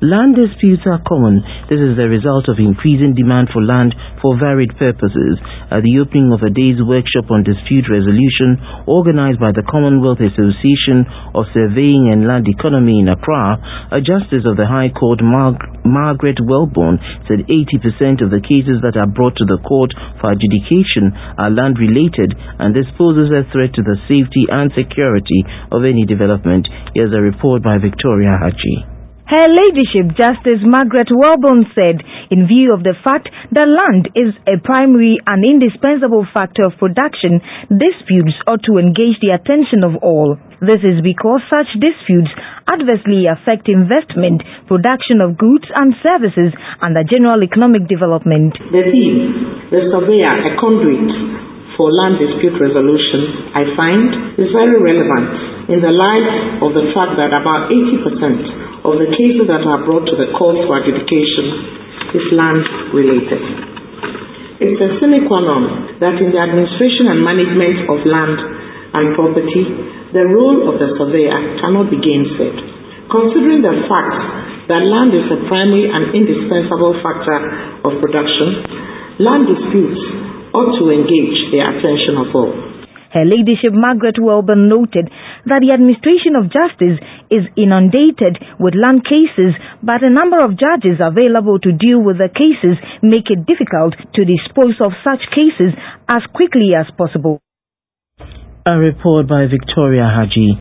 Land disputes are common. This is the result of increasing demand for land for varied purposes. At the opening of a day's workshop on dispute resolution organized by the Commonwealth Association of Surveying and Land Economy in Accra, a justice of the High Court, Margaret Wellborn, said 80% of the cases that are brought to the court for adjudication are land-related, and this poses a threat to the safety and security of any development. Here's a report by Victoria Haji. Her Ladyship Justice Margaret Wellborn said, in view of the fact that land is a primary and indispensable factor of production, disputes ought to engage the attention of all. This is because such disputes adversely affect investment, production of goods and services, and the general economic development. The theme, the surveyor, a conduit for land dispute resolution, I find is very relevant in the light of the fact that about 80% of the cases that are brought to the court for adjudication is land-related. It's a sine qua non that in the administration and management of land and property, the role of the surveyor cannot be gainsaid. Considering the fact that land is a primary and indispensable factor of production, land disputes ought to engage the attention of all. Her Ladyship Margaret Wellborn noted that the administration of justice is inundated with land cases, but a number of judges available to deal with the cases make it difficult to dispose of such cases as quickly as possible. A report by Victoria Haji.